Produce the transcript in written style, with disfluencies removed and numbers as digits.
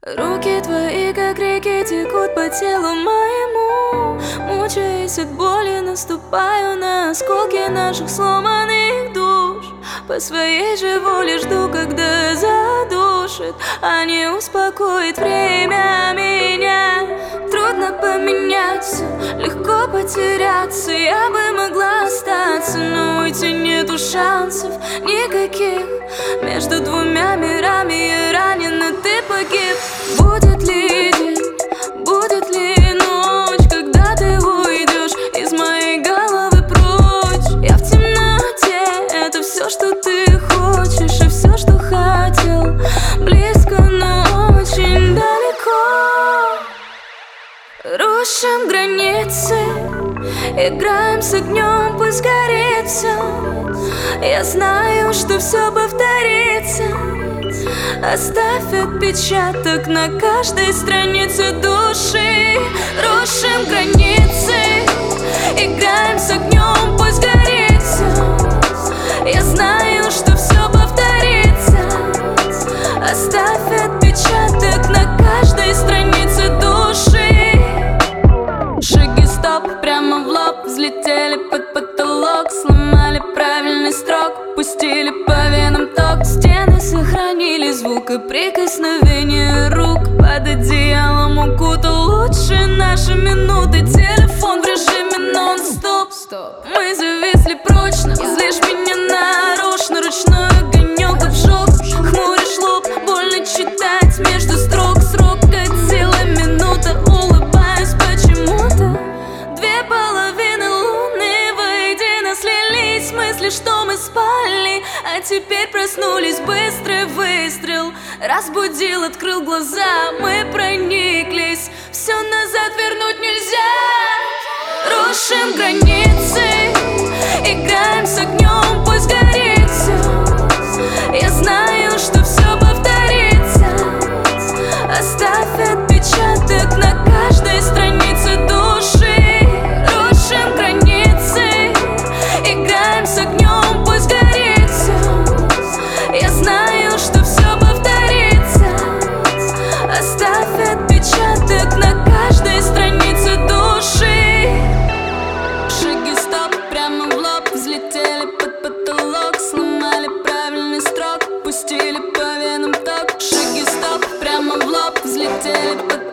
Руки твои, как реки, текут по телу моему. Мучаясь от боли, наступаю на осколки наших сломанных душ. По своей же воле жду, когда задушит, а не успокоит время меня. Трудно поменять все, легко потеряться. Я бы могла остаться, но уйти нету шансов никаких. Между двумя мирами я ранен, но ты погиб. Будет ли день, будет ли ночь, когда ты уйдешь из моей головы прочь? Я в темноте, это все, что ты хочешь, и все, что хотел. Близко, но очень далеко. Рушим границы, играем с огнем, пусть горит все. Я знаю, что все повторится. Оставь отпечаток на каждой странице души. Рушим границы, играем с огнем, пусть горит все. Я знаю, что все повторится. Оставь отпечаток на каждой странице души. Шаги стоп, прямо в лоб, взлетели под потолок. Сломали правильный строк, пустили по венам ток. Стены сохранили звук и прикосновение рук. Под одеялом укутал лучше наши минуты. Телефон в режиме нон-стоп. Мы зависли прочно, злишь меня нарочно. Ручной огонек обжег, хмуришь лоб. Больно читать между строк. Срок как сила минута. Улыбаюсь почему-то. Две половины луны воедино слились. Мысли, что мы спали, а теперь проснулись. Быстрый выстрел разбудил, открыл глаза. Мы прониклись, все назад вернуть нельзя. Рушим границы, играем с огнем, пусть горит все. Я знаю, что все повторится. Оставь отпечаток на каждой странице души. Рушим границы, играем с огнем, пусть горит все. Я знаю, что все повторится. Оставь отпечаток на каждой странице души. Шаги стоп, прямо в лоб, взлетели под потолок. Сломали правильный строк, пустили по венам ток. Шаги стоп, прямо в лоб, взлетели под